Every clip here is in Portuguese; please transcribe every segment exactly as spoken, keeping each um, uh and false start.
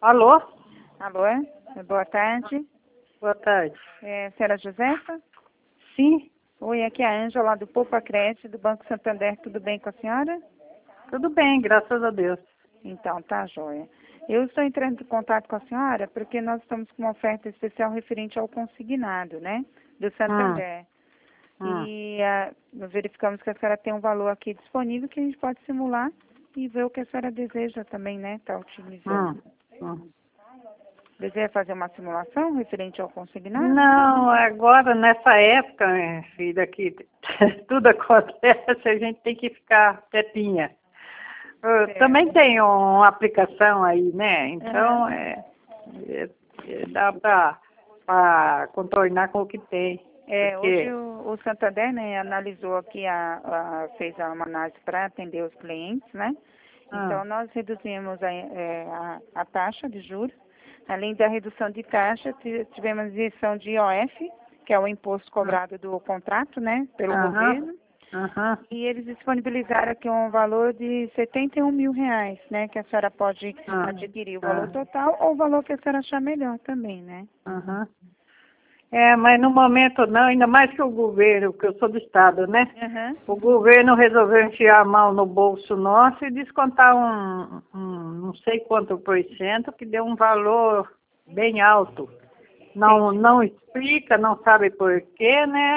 Alô? Alô, é? Boa tarde. Boa tarde. É, senhora Josefa? Sim, Oi, aqui é a Ângela do Poupa Creche, do Banco Santander. Tudo bem com a senhora? tudo bem, graças a Deus. Então, tá joia. Eu estou entrando em contato com a senhora porque nós estamos com uma oferta especial referente ao consignado, né? Do Santander. Hum. E ah, nós verificamos que a senhora tem um valor aqui disponível que a gente pode simular e ver o que a senhora deseja também, né? Tá utilizando. Hum. Hum. Deseja fazer uma simulação referente ao consignado? Não, agora nessa época, minha filha, que tudo acontece, a gente tem que ficar quietinha. Eu Certo. também tenho uma aplicação aí, né? Então, Aham. é, é- é- dá para contornar com o que tem. É, Porque, hoje o, o Santander, né, analisou aqui, a, a- fez uma análise para atender os clientes, né? ah, Então, nós reduzimos a, é, a, a taxa de juros. Além da redução de taxa, ti- tivemos isenção de I O F, que é o imposto cobrado do contrato, né, pelo aham, governo. aham, E eles disponibilizaram aqui um valor de setenta e um mil reais, né, que a senhora pode ah, adquirir o valor ah, total ou o valor que a senhora achar melhor também, né? aham. É, mas no momento não, ainda mais que o governo, que eu sou do Estado, né? Aham. O governo resolveu enfiar a mão no bolso nosso e descontar um, um não sei quanto por cento, que deu um valor bem alto. Não, não explica, não sabe por quê, né?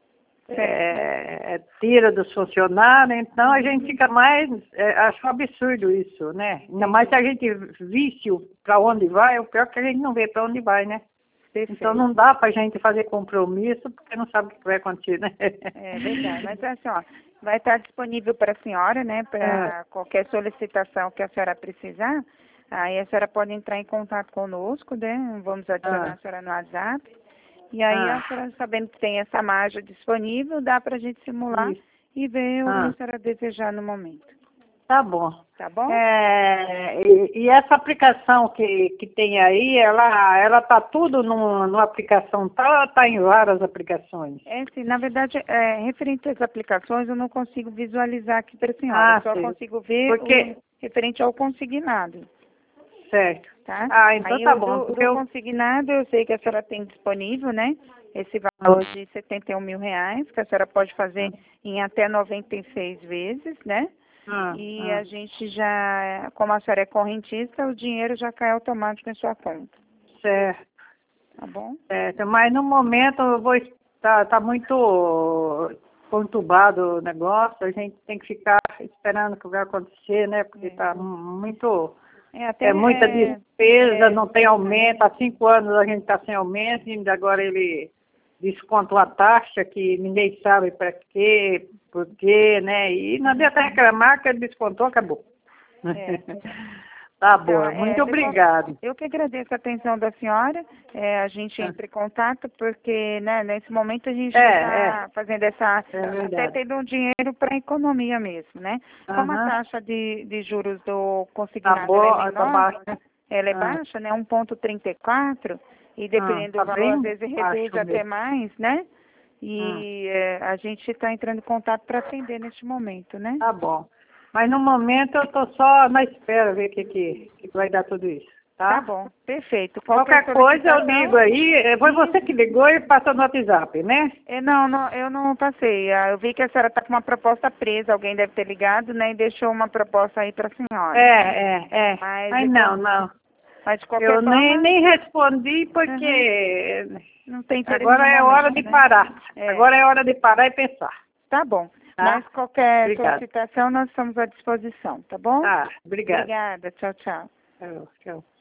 É, é, tira dos funcionários, então a gente fica mais, é, acho um absurdo isso, né? Ainda mais se a gente visse para onde vai, o pior é que a gente não vê para onde vai, né? Então não dá para a gente fazer compromisso porque não sabe o que vai acontecer, né? É verdade, mas assim, ó, vai estar disponível para a senhora, né, para qualquer solicitação que a senhora precisar, aí a senhora pode entrar em contato conosco, né, vamos adicionar Ah, a senhora no WhatsApp, e aí a ah, senhora sabendo que tem essa margem disponível, dá para a gente simular isso. e ver o que a Ah, senhora desejar no momento, tá bom. tá bom? É, e, e essa aplicação que, que tem aí, ela, ela tá tudo num, numa aplicação, tá, tá em várias aplicações. É, sim, na verdade, é, referente às aplicações, eu não consigo visualizar aqui para a senhora, eu Ah, só sei. consigo ver Porque, o referente ao consignado. certo. Tá? Ah, então Aí tá o bom, do, porque do eu, consignado eu sei que a senhora tem disponível, né? Esse ah, valor de setenta e um mil reais, que a senhora pode fazer em até noventa e seis vezes, né? ah, E ah, a gente já, como a senhora é correntista, o dinheiro já cai automático em sua conta, certo, tá bom? certo. Mas no momento eu vou, tá, tá muito conturbado o negócio, a gente tem que ficar esperando o que vai acontecer, né? Porque É, tá muito, é até, é muita é, despesa, é, não tem aumento, há cinco anos a gente está sem aumento, e ainda agora ele desconta uma taxa que ninguém sabe para quê, por quê, né? E não adianta reclamar que ele descontou, acabou. é. Tá Então, bom, muito é, de qual- obrigado. eu que agradeço a atenção da senhora. É, a gente entra em contato porque, né, nesse momento a gente É, é, está fazendo essa, é até verdade. tendo um dinheiro para economia mesmo, né? Como a Aham, taxa de, de juros do tá consignado ela é bom, tá menor, baixo, né? ela é Ah, baixa, né? um vírgula trinta e quatro, e ah, dependendo do tá valor, às bem vezes reduz baixo até mesmo. mais, né? Hum, E é, a gente está entrando em contato para atender neste momento, né? tá bom. Mas no momento eu tô só na espera ver o que, que, que vai dar tudo isso, Tá tá? bom, perfeito. Qualquer Qualquer coisa eu solicitação, ligo aí. eh, Foi você que ligou e passou no WhatsApp, né? é, não, não, eu não passei. Ah, eu vi que a senhora está com uma proposta presa. Alguém deve ter ligado, né? E deixou uma proposta aí para a É, senhora. é, é. Mas de, Mas qual- não, não. mas de qualquer Eu nem, forma, nem respondi uhum, porque não tem interesse agora no é hora momento, de né? parar. É, Agora é hora de parar e pensar, tá bom. Mas tá? qualquer Obrigada. solicitação, nós estamos à disposição, tá bom? Tá, obrigada. Obrigada. Tchau, tchau. Tchau, tchau.